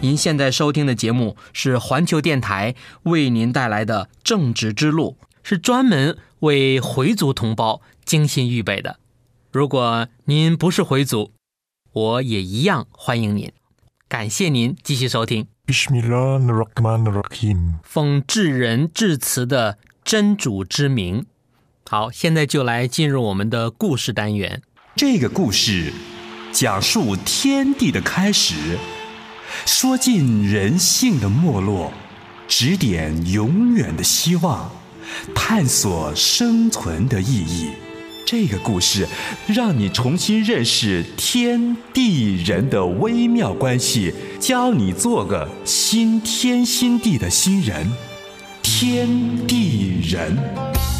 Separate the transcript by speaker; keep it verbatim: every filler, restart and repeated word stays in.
Speaker 1: 您现在收听的节目是环球电台为您带来的正直之路，是专门为回族同胞精心预备的。如果您不是回族，我也一样欢迎您。感谢您继续收听。奉至仁至慈的真主之名。好，现在就来进入我们的故事单元。
Speaker 2: 这个故事讲述天地的开始，说尽人性的没落，指点永远的希望，探索生存的意义。这个故事让你重新认识天地人的微妙关系，教你做个新天新地的新人。天地人。